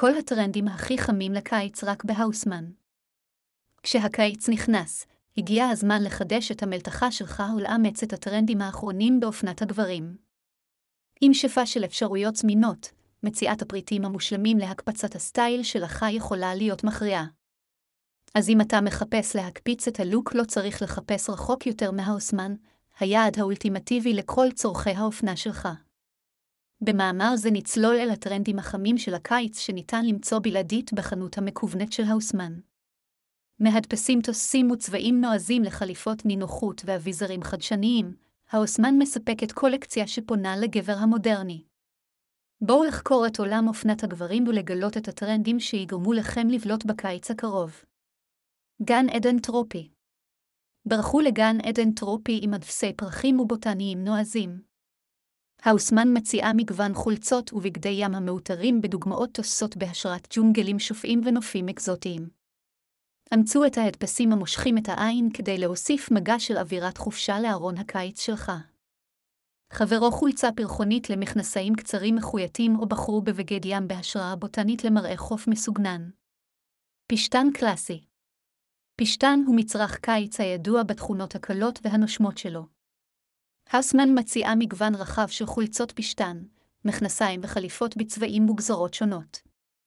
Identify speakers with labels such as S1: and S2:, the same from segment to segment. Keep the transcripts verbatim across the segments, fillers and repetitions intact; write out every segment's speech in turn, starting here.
S1: כל הטרנדים הכי חמים לקיץ רק בהאוסמן. כשהקיץ נכנס, הגיע הזמן לחדש את המלתחה שלך ולאמץ את הטרנדים האחרונים באופנת הגברים. עם שפע של אפשרויות זמינות, מציאת הפריטים המושלמים להקפצת הסטייל שלך יכולה להיות מכריעה. אז אם אתה מחפש להקפיץ את הלוק, לא צריך לחפש רחוק יותר מהאוסמן, היעד האולטימטיבי לכל צורכי האופנה שלך. במאמר זה נצלול אל הטרנדים החמים של הקיץ שניתן למצוא בלעדית בחנות המקוונת של האוסמן. מהדפסים תוססים וצבעים נועזים לחליפות נינוחות ואביזרים חדשניים, האוסמן מספקת קולקציה שפונה לגבר המודרני. בואו לחקור את עולם אופנת הגברים ולגלות את הטרנדים שיגרמו לכם לבלוט בקיץ הקרוב. גן עדן טרופי. ברחו לגן עדן טרופי עם הדפסי פרחים ובוטניים נועזים. האוסמן מציעה מגוון חולצות ובגדי ים המאותרים בדוגמאות תוססות בהשראת ג'ונגלים שופעים ונופים אקזוטיים. אמצו את ההדפסים המושכים את העין כדי להוסיף מגע של אווירת חופשה לארון הקיץ שלך. חברו חולצה פרחונית למכנסיים קצרים מחויטים או בחרו בבגד ים בהשראה בוטנית למראה חוף מסוגנן. פשטן קלאסי. פשטן הוא מצרך קיץ הידוע בתכונות הקלות והנושמות שלו. האוסמן מציעה מגוון רחב של חולצות פשטן, מכנסיים וחליפות בצבעים וגזרות שונות.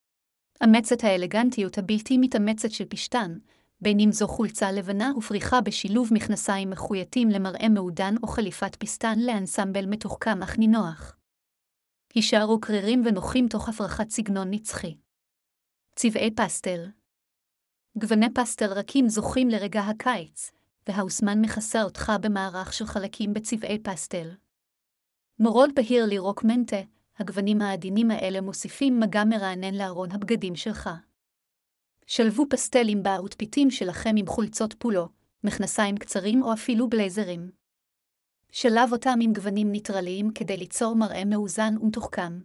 S1: אמץ את האלגנטיות הבלתי מתאמצת של פשטן, בין אם זו חולצה לבנה ופריחה בשילוב מכנסיים מחויטים למראה מעודן או חליפת פשטן לאנסמבל מתוחכם אך נינוח. הישארו קרירים ונוחים תוך הפרחת סגנון נצחי. צבעי פסטל. גווני פסטל רכים זוכים לרגע הקיץ, והאוסמן מכסה אותך במערך של חלקים בצבעי פסטל. מורד בהיר לירוק מנטה, הגוונים העדינים האלה מוסיפים מגע מרענן לארון הבגדים שלך. שלבו פסטלים באוטפיטים שלכם עם חולצות פולו, מכנסיים קצרים או אפילו בלייזרים. שלב אותם עם גוונים ניטרליים כדי ליצור מראה מאוזן ומתוחכם.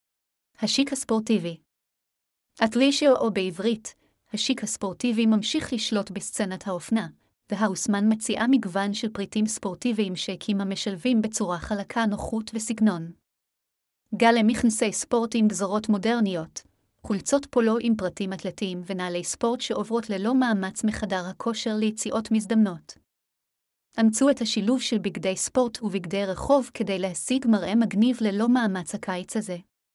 S1: השיק הספורטיבי. אתלישר או בעברית, השיק הספורטיבי ממשיך לשלוט בסצנת האופנה, והאוסמן מציעה מגוון של פריטים ספורטיביים שיקים המשלבים בצורה חלקה נוחות וסגנון. גל למכנסי ספורט עם גזרות מודרניות, חולצות פולו עם פרטים אתלטיים ונעלי ספורט שעוברות ללא מאמץ מחדר הכושר ליציאות מזדמנות. אמצו את השילוב של בגדי ספורט ובגדי רחוב כדי להשיג מראה מגניב ללא מאמץ הקיץ הזה.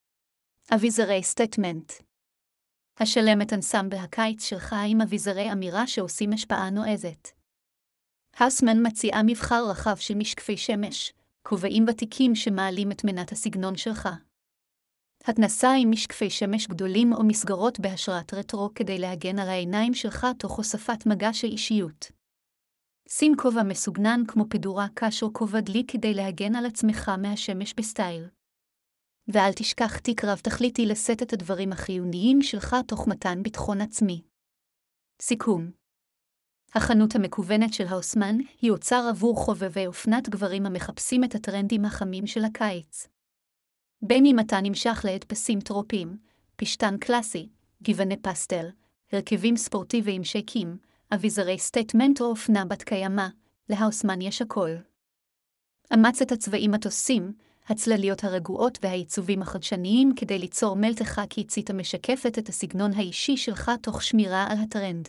S1: אביזרי סטייטמנט. השלם את אנסמבל הקיץ שלך עם אביזרי אמירה שעושים השפעה נועזת. האוסמן מציעה מבחר רחב של משקפי שמש, כובעים ותיקים שמעלים את מנת הסגנון שלך. התנסה עם משקפי שמש גדולים או מסגרות בהשראת רטרו כדי להגן על העיניים שלך תוך הוספת מגע של אישיות. שים כובע מסוגנן כמו פדורה קש או כובע דלי כדי להגן על עצמך מהשמש בסטייל. ואל תשכח תיק רב תכליתי לשאת את הדברים החיוניים שלך תוך מתן ביטחון עצמי. סיכום. החנות המקוונת של האוסמן היא אוצר עבור חובבי אופנת גברים המחפשים את הטרנדים החמים של הקיץ. בין אם אתה נמשך להדפסים טרופיים, פשטן קלאסי, גווני פסטל, הרכבים ספורטיביים שיקים, אביזרי סטייטמנט או אופנה בת קיימא, להאוסמן יש הכל. אמץ את הצבעים התוססים, הצלליות הרגועות והעיצובים החדשניים כדי ליצור מלתחה קיצית המשקפת את הסגנון האישי שלך תוך שמירה על הטרנד.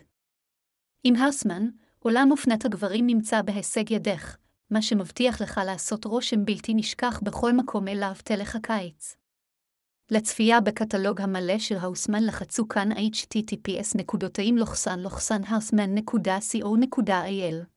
S1: עם האוסמן, עולם אופנת הגברים נמצא בהישג ידך, מה שמבטיח לך לעשות רושם בלתי נשכח בכל מקום אליו תלך הקיץ. לצפייה בקטלוג המלא של האוסמן לחצו כאן אייץ' טי טי פי אס נקודה האוסמן נקודה קו נקודה איי אל